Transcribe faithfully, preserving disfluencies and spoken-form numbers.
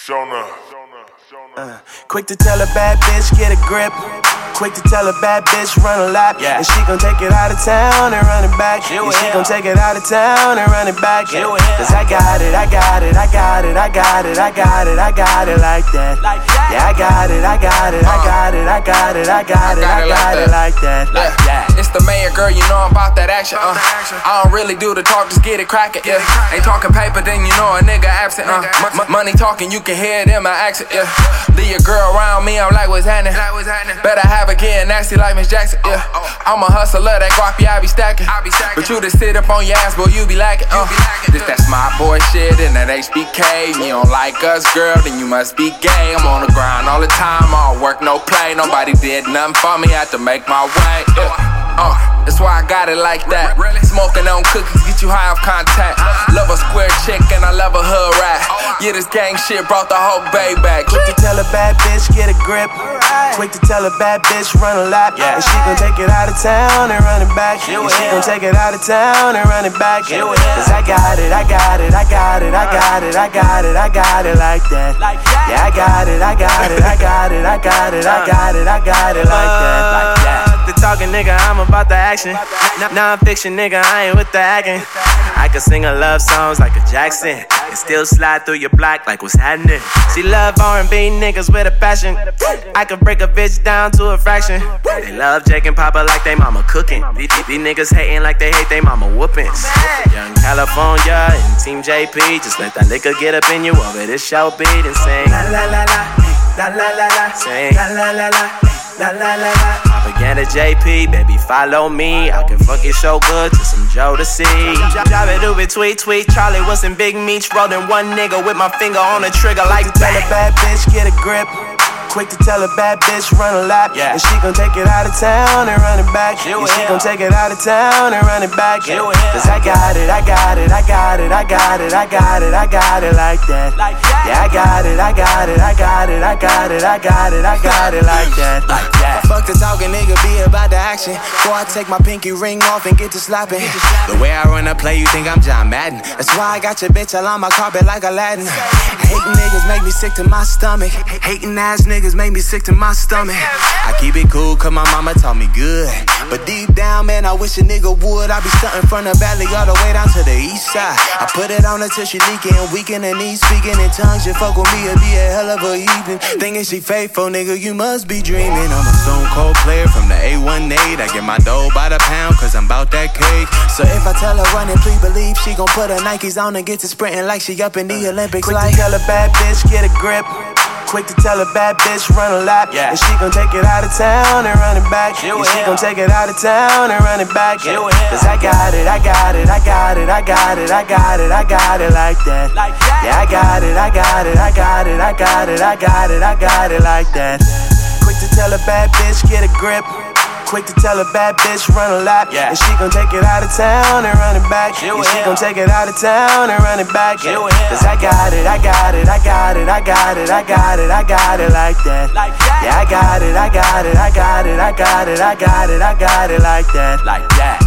Shona. Uh, quick to tell a bad bitch, get a grip. Quick to tell a bad bitch, run a lap. Yeah. And she gon' take it out of town and run it back. She and she gon' take it out of town and run it back. Yeah. Cause I got it, I got it, I got it, I got it, I got it, I got it like that. Yeah, I got it, I got it, I got it, I got it, I got it, I got it like that. Like that. It's the mayor, girl, you know I'm about that action. Uh. I don't really do the talk, just get it crackin'. Yeah. Ain't talking paper, then you know a nigga absent. Uh. M- money talking, you can hear it in my accent. Yeah. Leave your girl around me, I'm like, what's happening? Better have her getting nasty like Miss Jackson. Yeah. I'm a hustler, that guapi, I be stacking. But you just sit up on your ass, boy, you be lacking. Uh. This that smart boy shit and that H B K. You don't like us, girl, then you must be gay. I'm on the grind all the time, all work, no play. Nobody did nothing for me, I had to make my way. Yeah. Uh, that's why I got it like that. Smoking on cookies, get you high off contact. Love a square chick and I love a hood rat. Yeah, this gang shit brought the whole bay back. Quick to tell a bad bitch, get a grip. Quick to tell a bad bitch, run a lap. And she gon' take it out of town and run it back. And she gon' take it out of town and run it back. Cause I got it, I got it, I got it, I got it, I got it, I got it like that. Yeah, I got it, I got it, I got it, I got it, I got it, I got it like that. Like that. The talking nigga, I'm about the action. Non-fiction nigga, I ain't with the acting. I can sing her love songs like a Jackson and still slide through your block like what's happening. She love R and B niggas with a passion. I could break a bitch down to a fraction. They love Jake and Papa like they mama cooking. These, these niggas hating like they hate they mama whoopings. Young California and Team J P, just let that nigga get up in you over this show beat and sing la la la la, la la la la, sing la la la la, la la la la. Propaganda J P, baby follow me. I can fuck it so good to some Joe to see. Drop it, do it, tweet, tweet. Charlie Wilson, Big Meech, rolling one nigga with my finger on the trigger like tell a bad bitch, get a grip. Quick to tell a bad bitch, run a lap. Yeah. And she gon' take it out of town and run it back. And she gon' take it out of town and run it back. Cause I got it, I got it, I got it, I got it, I got it, I got it like that. Yeah, I got it, I got it, I got it, I got it, I got it, I got it like that. Like that. Fuck the talking, nigga, be about the action. Before I take my pinky ring off and get to slapping. The way I run a play, you think I'm John Madden. That's why I got your bitch all on my carpet like Aladdin. Hating niggas make me sick to my stomach. Hating ass niggas make me sick to my stomach. I keep it cool cause my mama taught me good. But deep down, man, I wish a nigga would. I be stunting from the valley all the way down to the east side. I put it on her till she leaking, weaking her knees, speaking in tongues. You fuck with me, it'd be a hell of a evening. Thinking she faithful, nigga, you must be dreaming. I'm a stone cold player from the A one eight. I get my dough by the pound cause I'm bout that cake. So if I tell her run it, please believe she gon' put her Nikes on and get to sprinting like she up in the Olympics. Quick like to tell a bad bitch, get a grip. Quick to tell a bad bitch, run a lap. Yeah. And she gon' take it out of town and run it back. And she gon' take it out of town and run it back. Cause I got it, I got it, I got it, I got it, I got it, I got it like that. Yeah, I got it, I got it, I got it, I got it, I got it, I got it like that. Quick to tell a bad bitch, get a grip. Quick to tell a bad bitch, run a lap. Yeah. And she gon' take it out of town and run it back. And she gon' take it out of town and run it back. Cause I got it, I got it, I got it, I got it, I got it, I got it like that. Yeah, I got it, I got it, I got it, I got it, I got it, I got it like that. Like that.